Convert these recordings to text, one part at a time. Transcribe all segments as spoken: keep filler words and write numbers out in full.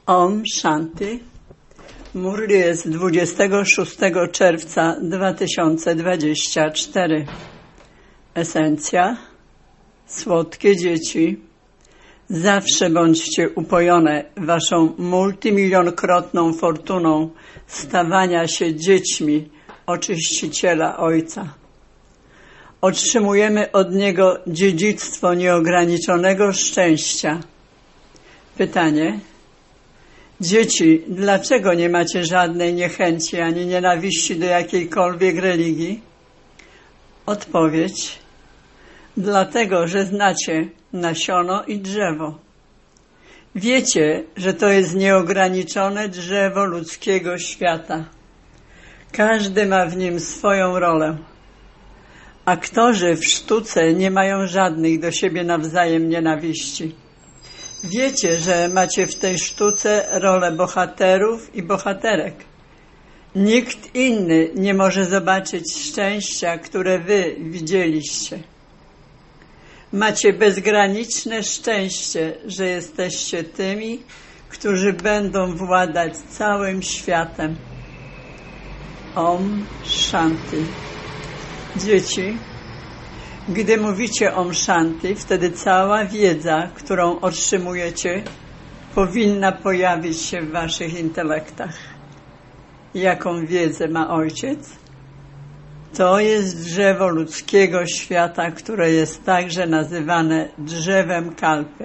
Om Shanti. Murli jest dwudziestego szóstego czerwca dwa tysiące dwudziestego czwartego. Esencja. Słodkie dzieci, zawsze bądźcie upojone waszą multimilionkrotną fortuną stawania się dziećmi Oczyściciela Ojca. Otrzymujemy od Niego dziedzictwo nieograniczonego szczęścia. Pytanie. Dzieci, dlaczego nie macie żadnej niechęci ani nienawiści do jakiejkolwiek religii? Odpowiedź. Dlatego, że znacie nasiono i drzewo. Wiecie, że to jest nieograniczone drzewo ludzkiego świata. Każdy ma w nim swoją rolę. Aktorzy w sztuce nie mają żadnych do siebie nawzajem nienawiści. Wiecie, że macie w tej sztuce rolę bohaterów i bohaterek. Nikt inny nie może zobaczyć szczęścia, które wy widzieliście. Macie bezgraniczne szczęście, że jesteście tymi, którzy będą władać całym światem. Om Shanti. Dzieci, gdy mówicie Om Shanti, wtedy cała wiedza, którą otrzymujecie, powinna pojawić się w waszych intelektach. Jaką wiedzę ma Ojciec? To jest drzewo ludzkiego świata, które jest także nazywane drzewem kalpy.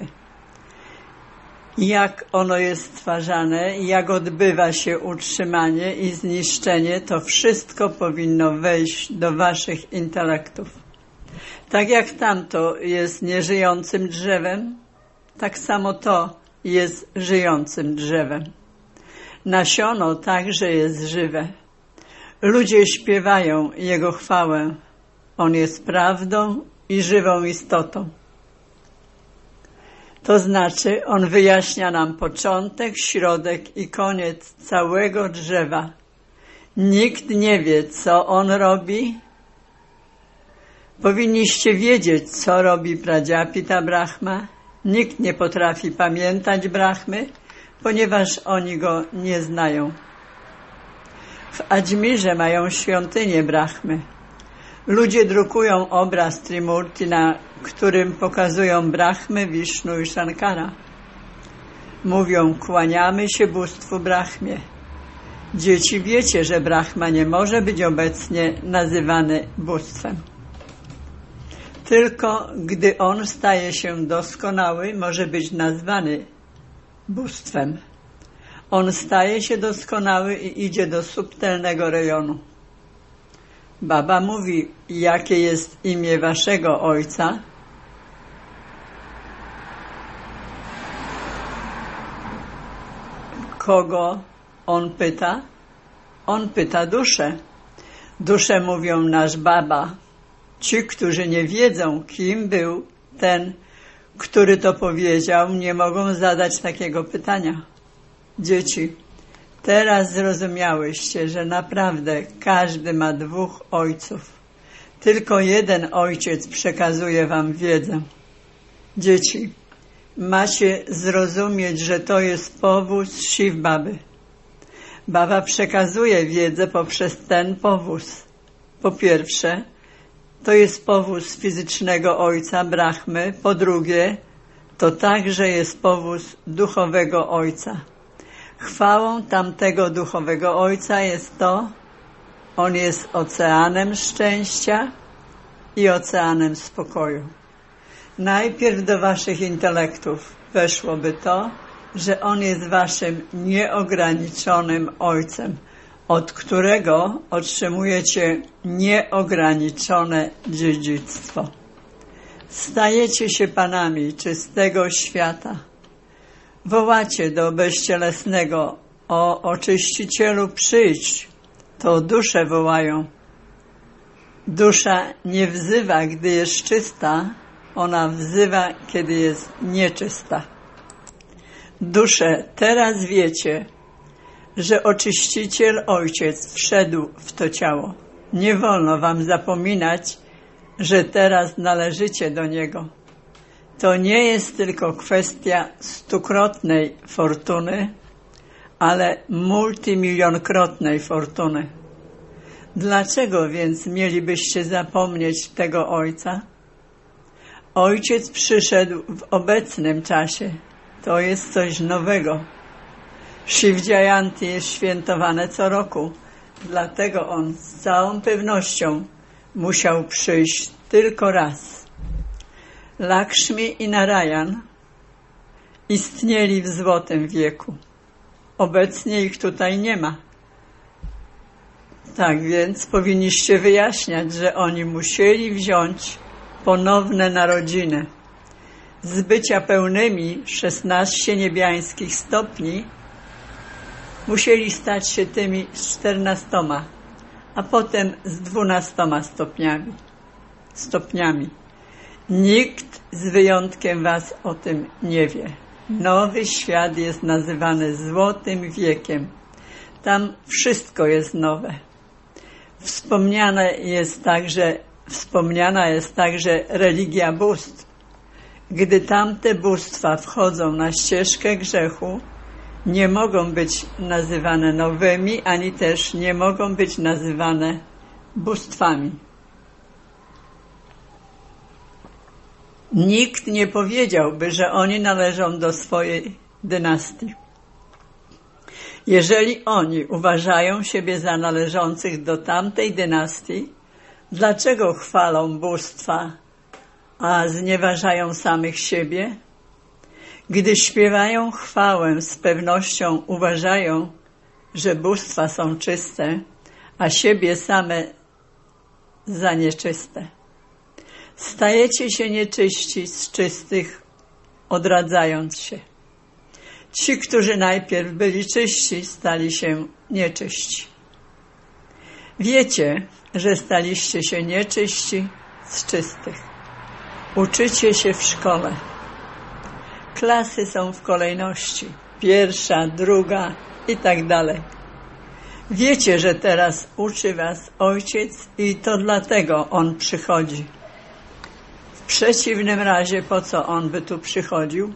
Jak ono jest stwarzane, jak odbywa się utrzymanie i zniszczenie, to wszystko powinno wejść do waszych intelektów. Tak jak tamto jest nieżyjącym drzewem, tak samo to jest żyjącym drzewem. Nasiono także jest żywe. Ludzie śpiewają Jego chwałę. On jest prawdą i żywą istotą. To znaczy, On wyjaśnia nam początek, środek i koniec całego drzewa. Nikt nie wie, co On robi. Powinniście wiedzieć, co robi Pradziapita Brahma. Nikt nie potrafi pamiętać Brahmy, ponieważ oni Go nie znają. W Adżmirze mają świątynię Brahmy. Ludzie drukują obraz Trimurti, na którym pokazują Brahmy, Wisznu i Shankara. Mówią, kłaniamy się bóstwu Brahmie. Dzieci, wiecie, że Brahma nie może być obecnie nazywany bóstwem. Tylko gdy on staje się doskonały, może być nazwany bóstwem. On staje się doskonały i idzie do subtelnego rejonu. Baba mówi, jakie jest imię waszego Ojca? Kogo on pyta? On pyta duszę. Dusze mówią, nasz Baba. Ci, którzy nie wiedzą, kim był ten, który to powiedział, nie mogą zadać takiego pytania. Dzieci, teraz zrozumiałyście, że naprawdę każdy ma dwóch ojców. Tylko jeden ojciec przekazuje wam wiedzę. Dzieci, macie zrozumieć, że to jest powóz Shiv Baby. Baba przekazuje wiedzę poprzez ten powóz. Po pierwsze, to jest powóz fizycznego ojca Brahmy. Po drugie, to także jest powóz duchowego ojca. Chwałą tamtego duchowego ojca jest to, on jest oceanem szczęścia i oceanem spokoju. Najpierw do waszych intelektów weszłoby to, że on jest waszym nieograniczonym ojcem, od którego otrzymujecie nieograniczone dziedzictwo. Stajecie się panami czystego świata. Wołacie do bezcielesnego, o Oczyścicielu przyjdź. To dusze wołają. Dusza nie wzywa, gdy jest czysta, ona wzywa, kiedy jest nieczysta. Dusze, teraz wiecie, że Oczyściciel Ojciec wszedł w to ciało. Nie wolno wam zapominać, że teraz należycie do Niego. To nie jest tylko kwestia stukrotnej fortuny, ale multimilionkrotnej fortuny. Dlaczego więc mielibyście zapomnieć tego Ojca? Ojciec przyszedł w obecnym czasie. To jest coś nowego. Shiv Jayanti jest świętowane co roku, dlatego on z całą pewnością musiał przyjść tylko raz. Lakshmi i Narayan istnieli w złotym wieku. Obecnie ich tutaj nie ma. Tak więc powinniście wyjaśniać, że oni musieli wziąć ponowne narodziny. Z bycia pełnymi szesnastu niebiańskich stopni musieli stać się tymi czternastoma, a potem z dwunastoma stopniami. stopniami. Nikt z wyjątkiem was o tym nie wie. Nowy świat jest nazywany złotym wiekiem. Tam wszystko jest nowe. Wspomniane jest także, wspomniana jest także religia bóstw. Gdy tamte bóstwa wchodzą na ścieżkę grzechu, nie mogą być nazywane nowymi, ani też nie mogą być nazywane bóstwami. Nikt nie powiedziałby, że oni należą do swojej dynastii. Jeżeli oni uważają siebie za należących do tamtej dynastii, dlaczego chwalą bóstwa, a znieważają samych siebie? Gdy śpiewają chwałę, z pewnością uważają, że bóstwa są czyste, a siebie same za nieczyste. Stajecie się nieczyści z czystych, odradzając się. Ci, którzy najpierw byli czyści, stali się nieczyści. Wiecie, że staliście się nieczyści z czystych. Uczycie się w szkole. Klasy są w kolejności. Pierwsza, druga i tak dalej. Wiecie, że teraz uczy was Ojciec i to dlatego On przychodzi. W przeciwnym razie po co On by tu przychodził?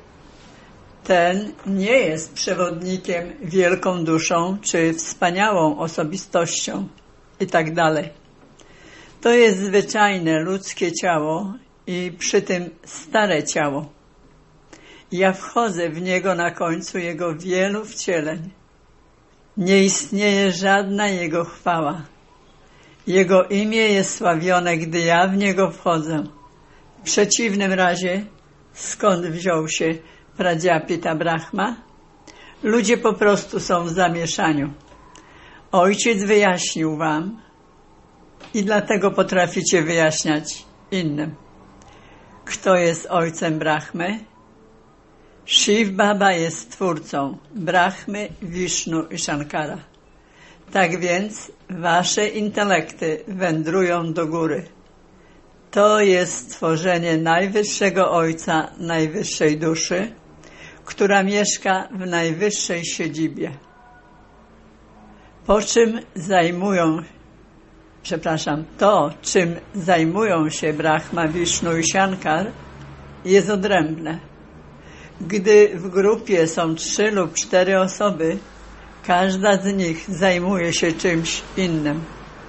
Ten nie jest przewodnikiem, wielką duszą czy wspaniałą osobistością i tak dalej. To jest zwyczajne ludzkie ciało i przy tym stare ciało. Ja wchodzę w niego na końcu jego wielu wcieleń. Nie istnieje żadna jego chwała. Jego imię jest sławione, gdy ja w niego wchodzę. W przeciwnym razie, skąd wziął się Pradziapita Brahma? Ludzie po prostu są w zamieszaniu. Ojciec wyjaśnił wam i dlatego potraficie wyjaśniać innym. Kto jest ojcem Brahmy? Shiv Baba jest twórcą Brahmy, Wisznu i Shankara. Tak więc wasze intelekty wędrują do góry. To jest stworzenie najwyższego Ojca, najwyższej duszy, która mieszka w najwyższej siedzibie. Po czym zajmują, przepraszam, to, czym zajmują się Brahma, Wisznu i Shankar, jest odrębne. Gdy w grupie są trzy lub cztery osoby, każda z nich zajmuje się czymś innym.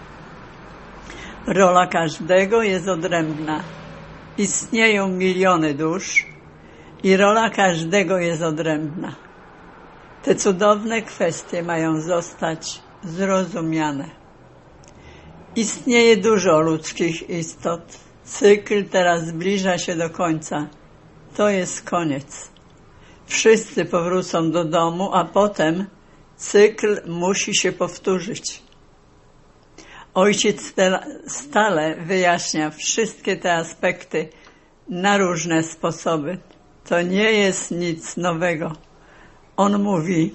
Rola każdego jest odrębna. Istnieją miliony dusz i rola każdego jest odrębna. Te cudowne kwestie mają zostać zrozumiane. Istnieje dużo ludzkich istot. Cykl teraz zbliża się do końca. To jest koniec. Wszyscy powrócą do domu, a potem cykl musi się powtórzyć. Ojciec stale wyjaśnia wszystkie te aspekty na różne sposoby. To nie jest nic nowego. On mówi: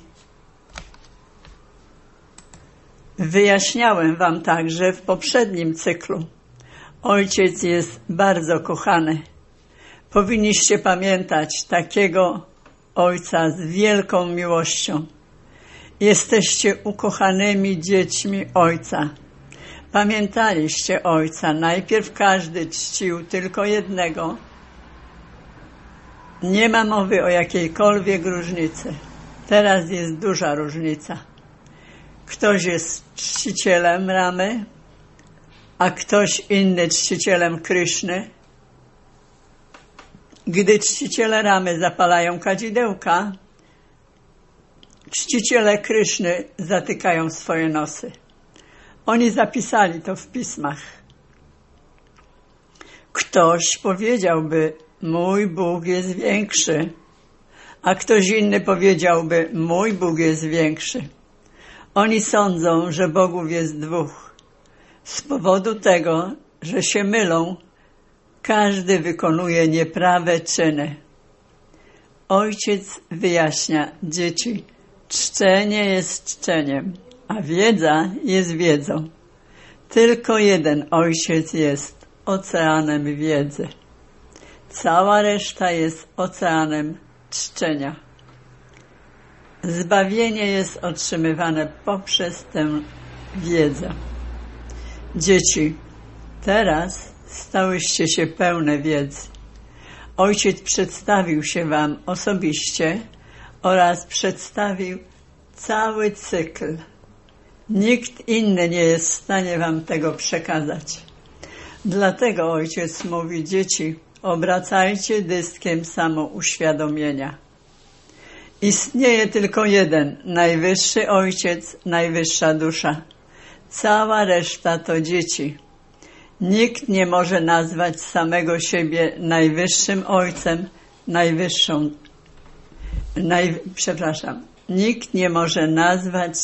wyjaśniałem wam także w poprzednim cyklu. Ojciec jest bardzo kochany. Powinniście pamiętać takiego Ojca z wielką miłością. Jesteście ukochanymi dziećmi Ojca. Pamiętaliście Ojca. Najpierw każdy czcił tylko jednego. Nie ma mowy o jakiejkolwiek różnicy. Teraz jest duża różnica. Ktoś jest czcicielem Ramy, a ktoś inny czcicielem Kryszny. Gdy czciciele Ramy zapalają kadzidełka, czciciele Kryszny zatykają swoje nosy. Oni zapisali to w pismach. Ktoś powiedziałby, mój Bóg jest większy, a ktoś inny powiedziałby, mój Bóg jest większy. Oni sądzą, że Bogów jest dwóch. Z powodu tego, że się mylą, każdy wykonuje nieprawe czyny. Ojciec wyjaśnia, dzieci, czczenie jest czczeniem, a wiedza jest wiedzą. Tylko jeden Ojciec jest oceanem wiedzy. Cała reszta jest oceanem czczenia. Zbawienie jest otrzymywane poprzez tę wiedzę. Dzieci, teraz stałyście się pełne wiedzy. Ojciec przedstawił się wam osobiście oraz przedstawił cały cykl. Nikt inny nie jest w stanie wam tego przekazać. Dlatego Ojciec mówi, dzieci, obracajcie dyskiem samouświadomienia. Istnieje tylko jeden, najwyższy Ojciec, najwyższa dusza. Cała reszta to dzieci. Nikt nie może nazwać samego siebie najwyższym Ojcem, najwyższą, naj, przepraszam, nikt nie może nazwać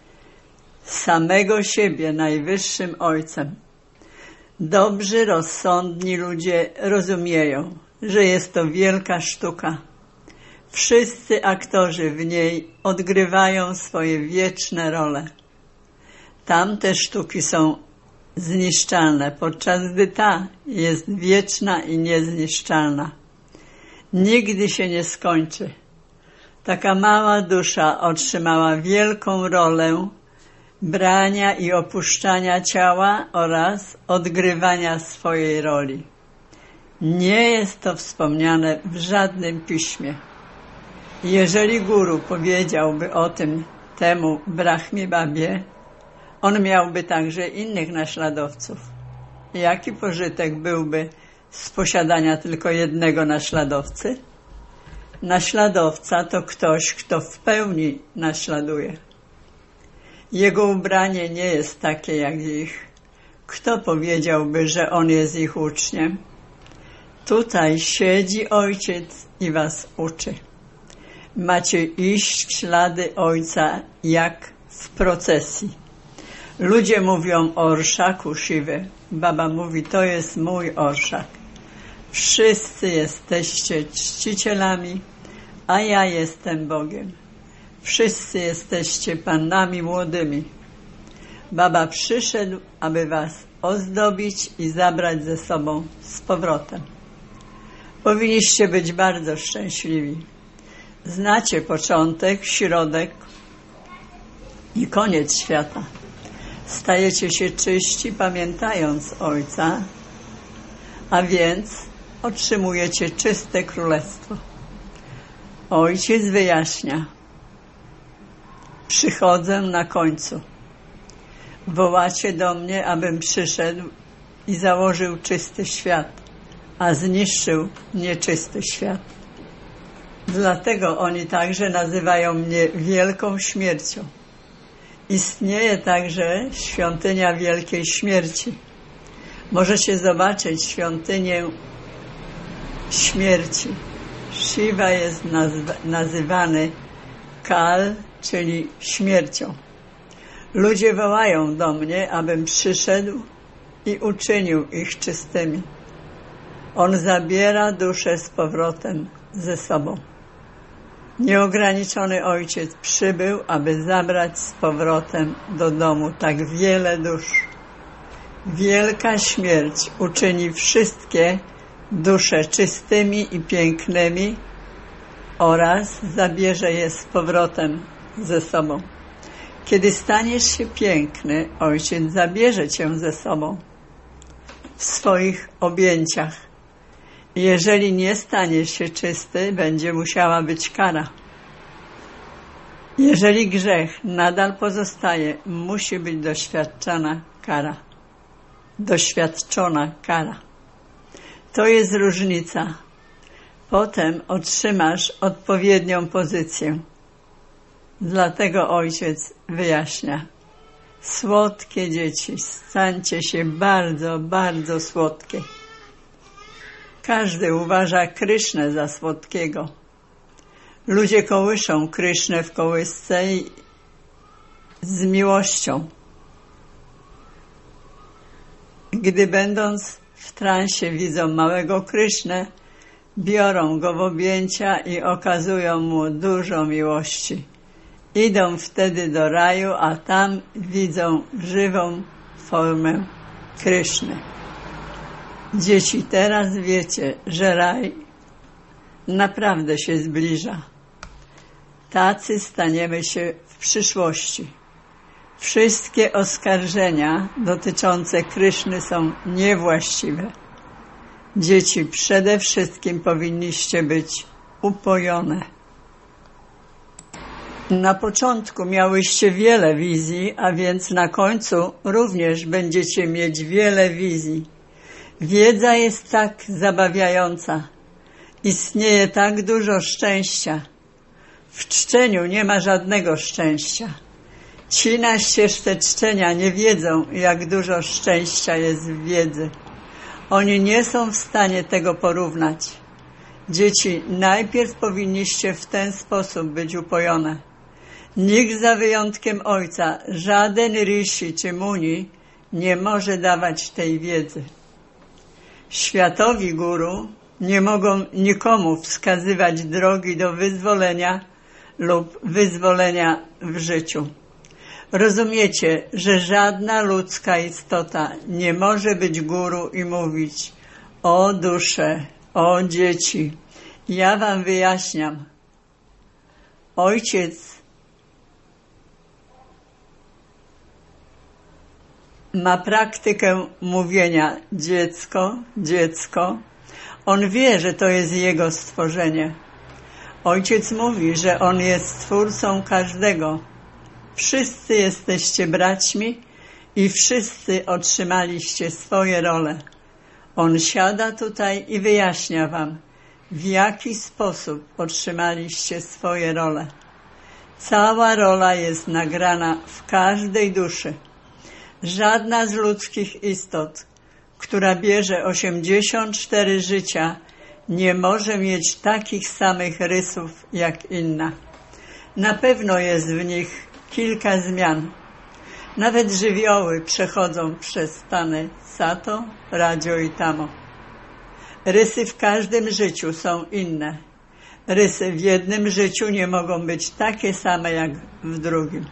samego siebie najwyższym Ojcem. Dobrzy, rozsądni ludzie rozumieją, że jest to wielka sztuka. Wszyscy aktorzy w niej odgrywają swoje wieczne role. Tamte sztuki są zniszczalne, podczas gdy ta jest wieczna i niezniszczalna. Nigdy się nie skończy. Taka mała dusza otrzymała wielką rolę brania i opuszczania ciała oraz odgrywania swojej roli. Nie jest to wspomniane w żadnym piśmie. Jeżeli guru powiedziałby o tym temu Brahmie Babie, on miałby także innych naśladowców. Jaki pożytek byłby z posiadania tylko jednego naśladowcy? Naśladowca to ktoś, kto w pełni naśladuje. Jego ubranie nie jest takie jak ich. Kto powiedziałby, że on jest ich uczniem? Tutaj siedzi Ojciec i was uczy. Macie iść w ślady Ojca jak w procesji. Ludzie mówią o orszaku Siwy. Baba mówi, to jest mój orszak. Wszyscy jesteście czcicielami, a ja jestem Bogiem. Wszyscy jesteście pannami młodymi. Baba przyszedł, aby was ozdobić i zabrać ze sobą z powrotem. Powinniście być bardzo szczęśliwi. Znacie początek, środek i koniec świata. Stajecie się czyści, pamiętając Ojca, a więc otrzymujecie czyste królestwo. Ojciec wyjaśnia, przychodzę na końcu. Wołacie do mnie, abym przyszedł i założył czysty świat, a zniszczył nieczysty świat. Dlatego oni także nazywają mnie wielką śmiercią. Istnieje także świątynia wielkiej śmierci. Możecie zobaczyć świątynię śmierci. Shiva jest nazw- nazywany Kal, czyli śmiercią. Ludzie wołają do mnie, abym przyszedł i uczynił ich czystymi. On zabiera duszę z powrotem ze sobą. Nieograniczony Ojciec przybył, aby zabrać z powrotem do domu tak wiele dusz. Wielka śmierć uczyni wszystkie dusze czystymi i pięknymi oraz zabierze je z powrotem ze sobą. Kiedy staniesz się piękny, Ojciec zabierze cię ze sobą w swoich objęciach. Jeżeli nie staniesz się czysty, będzie musiała być kara. Jeżeli grzech nadal pozostaje, musi być doświadczana kara. Doświadczona kara. To jest różnica. Potem otrzymasz odpowiednią pozycję. Dlatego ojciec wyjaśnia. Słodkie dzieci, stańcie się bardzo, bardzo słodkie. Każdy uważa Krysznę za słodkiego. Ludzie kołyszą Krysznę w kołysce i z miłością. Gdy będąc w transie widzą małego Krysznę, biorą go w objęcia i okazują mu dużo miłości. Idą wtedy do raju, a tam widzą żywą formę Kryszny. Dzieci, teraz wiecie, że raj naprawdę się zbliża. Tacy staniemy się w przyszłości. Wszystkie oskarżenia dotyczące Kryszny są niewłaściwe. Dzieci, przede wszystkim powinniście być upojone. Na początku miałyście wiele wizji, a więc na końcu również będziecie mieć wiele wizji. Wiedza jest tak zabawiająca. Istnieje tak dużo szczęścia. W czczeniu nie ma żadnego szczęścia. Ci na ścieżce czczenia nie wiedzą, jak dużo szczęścia jest w wiedzy. Oni nie są w stanie tego porównać. Dzieci, najpierw powinniście w ten sposób być upojone. Nikt za wyjątkiem ojca, żaden rishi czy muni nie może dawać tej wiedzy. Światowi guru nie mogą nikomu wskazywać drogi do wyzwolenia lub wyzwolenia w życiu. Rozumiecie, że żadna ludzka istota nie może być guru i mówić: o dusze, o dzieci, ja wam wyjaśniam. Ojciec ma praktykę mówienia dziecko, dziecko. On wie, że to jest jego stworzenie. Ojciec mówi, że on jest stwórcą każdego. Wszyscy jesteście braćmi i wszyscy otrzymaliście swoje role. On siada tutaj i wyjaśnia wam, w jaki sposób otrzymaliście swoje role. Cała rola jest nagrana w każdej duszy. Żadna z ludzkich istot, która bierze osiemdziesiąt cztery życia, nie może mieć takich samych rysów jak inna. Na pewno jest w nich kilka zmian. Nawet żywioły przechodzą przez stany sato, radio i tamo. Rysy w każdym życiu są inne. Rysy w jednym życiu nie mogą być takie same jak w drugim.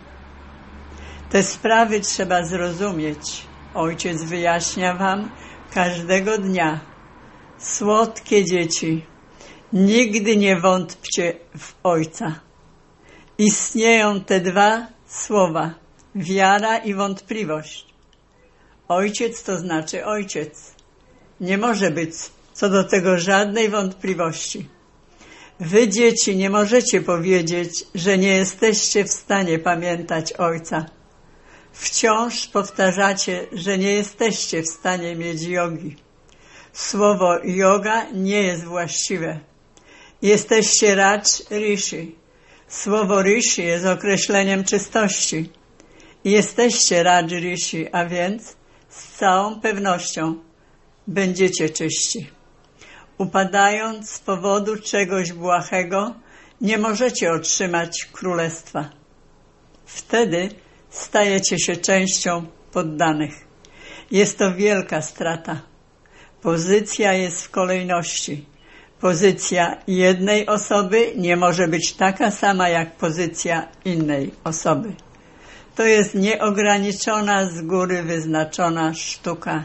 Te sprawy trzeba zrozumieć. Ojciec wyjaśnia wam każdego dnia. Słodkie dzieci, nigdy nie wątpcie w Ojca. Istnieją te dwa słowa, wiara i wątpliwość. Ojciec to znaczy ojciec. Nie może być co do tego żadnej wątpliwości. Wy, dzieci, nie możecie powiedzieć, że nie jesteście w stanie pamiętać Ojca. Wciąż powtarzacie, że nie jesteście w stanie mieć jogi. Słowo yoga nie jest właściwe. Jesteście racz rishi. Słowo rishi jest określeniem czystości. Jesteście racz rishi, a więc z całą pewnością będziecie czyści. Upadając z powodu czegoś błahego, nie możecie otrzymać królestwa. Wtedy stajecie się częścią poddanych. Jest to wielka strata. Pozycja jest w kolejności. Pozycja jednej osoby nie może być taka sama jak pozycja innej osoby. To jest nieograniczona, z góry wyznaczona sztuka.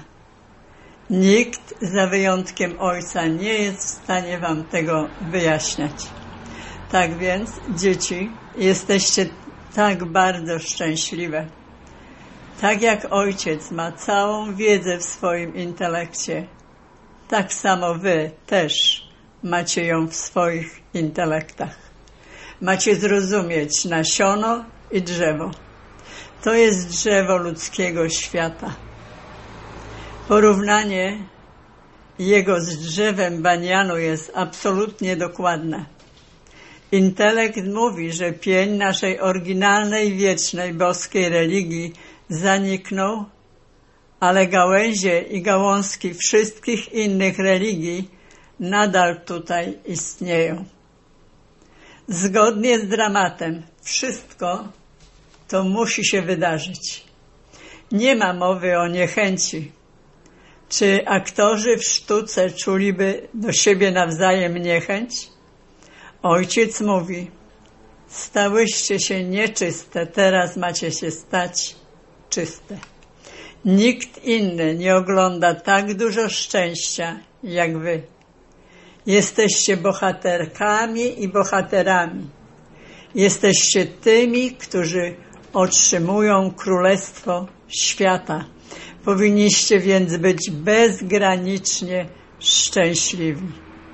Nikt, za wyjątkiem Ojca, nie jest w stanie wam tego wyjaśniać. Tak więc, dzieci, jesteście tak bardzo szczęśliwe. Tak jak Ojciec ma całą wiedzę w swoim intelekcie, tak samo wy też macie ją w swoich intelektach. macie zrozumieć nasiono i drzewo. To jest drzewo ludzkiego świata. Porównanie jego z drzewem banianu jest absolutnie dokładne. Intelekt mówi, że pień naszej oryginalnej, wiecznej, boskiej religii zaniknął, ale gałęzie i gałązki wszystkich innych religii nadal tutaj istnieją. Zgodnie z dramatem wszystko to musi się wydarzyć. Nie ma mowy o niechęci. Czy aktorzy w sztuce czuliby do siebie nawzajem niechęć? Ojciec mówi, stałyście się nieczyste, teraz macie się stać czyste. Nikt inny nie ogląda tak dużo szczęścia jak wy. Jesteście bohaterkami i bohaterami. Jesteście tymi, którzy otrzymują królestwo świata. Powinniście więc być bezgranicznie szczęśliwi.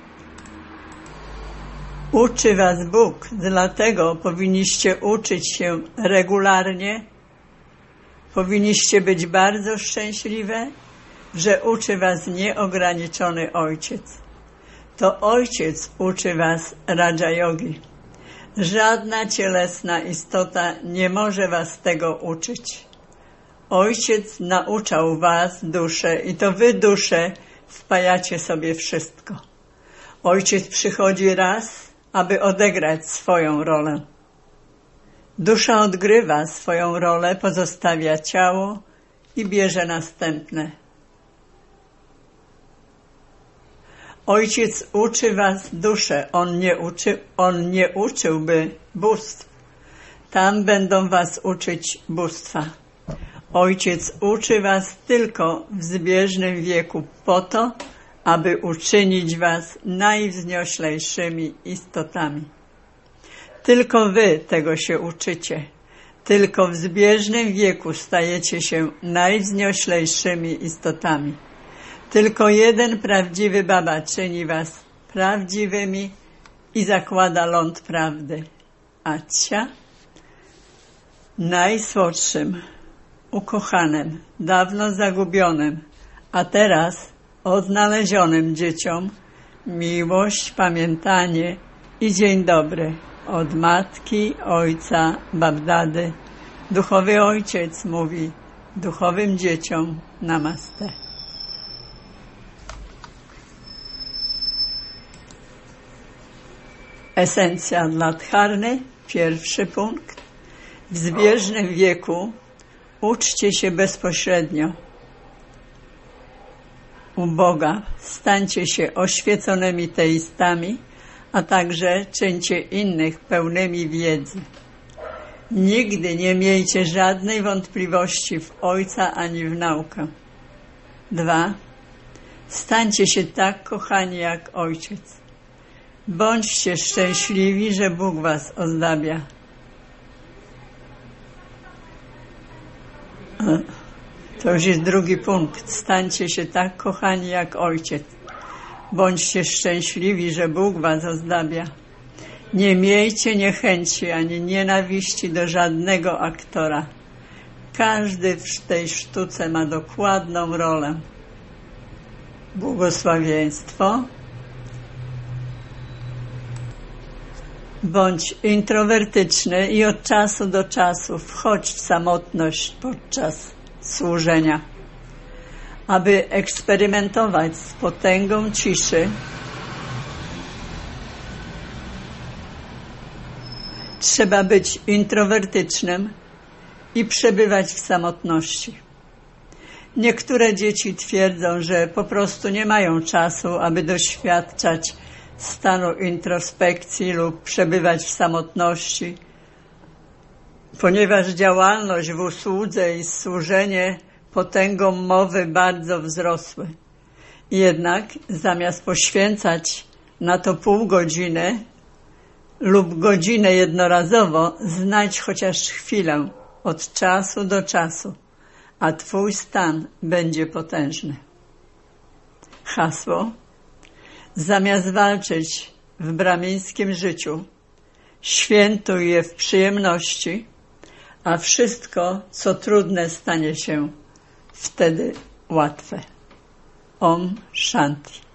Uczy was Bóg, dlatego powinniście uczyć się regularnie. Powinniście być bardzo szczęśliwe, że uczy was nieograniczony Ojciec. To Ojciec uczy was Raja Yogi. Żadna cielesna istota nie może was tego uczyć. Ojciec nauczał was duszę i to wy duszę wpajacie sobie wszystko. Ojciec przychodzi raz, aby odegrać swoją rolę. Dusza odgrywa swoją rolę, pozostawia ciało i bierze następne. Ojciec uczy was duszę, on nie, uczy, on nie uczyłby bóstw. Tam będą was uczyć bóstwa. Ojciec uczy was tylko w zbieżnym wieku po to, aby uczynić was najwznioślejszymi istotami. Tylko wy tego się uczycie. Tylko w zbieżnym wieku stajecie się najwznioślejszymi istotami. Tylko jeden prawdziwy Baba czyni was prawdziwymi i zakłada ląd prawdy. Acia, najsłodszym, ukochanym, dawno zagubionym, a teraz odnalezionym dzieciom miłość, pamiętanie i dzień dobry od matki, ojca, babdady. Duchowy Ojciec mówi duchowym dzieciom namaste. Esencja dla dharmy, pierwszy punkt. W zbieżnym wieku uczcie się bezpośrednio u Boga, stańcie się oświeconymi teistami, a także czyńcie innych pełnymi wiedzy. Nigdy nie miejcie żadnej wątpliwości w Ojca ani w naukę. Dwa. Stańcie się tak kochani jak Ojciec. Bądźcie szczęśliwi, że Bóg was ozdabia. To już jest drugi punkt. Stańcie się tak kochani jak Ojciec. Bądźcie szczęśliwi, że Bóg was ozdabia. Nie miejcie niechęci ani nienawiści do żadnego aktora. Każdy w tej sztuce ma dokładną rolę. Błogosławieństwo. Bądź introwertyczny i od czasu do czasu wchodź w samotność podczas służenia. Aby eksperymentować z potęgą ciszy, trzeba być introwertycznym i przebywać w samotności. Niektóre dzieci twierdzą, że po prostu nie mają czasu, aby doświadczać stanu introspekcji lub przebywać w samotności, ponieważ działalność w usłudze i służenie potęgą mowy bardzo wzrosły. Jednak zamiast poświęcać na to pół godziny lub godzinę jednorazowo, znajdź chociaż chwilę od czasu do czasu, a twój stan będzie potężny. Hasło: zamiast walczyć w brahmińskim życiu, świętuj je w przyjemności, a wszystko, co trudne, stanie się wtedy łatwe. Om Shanti.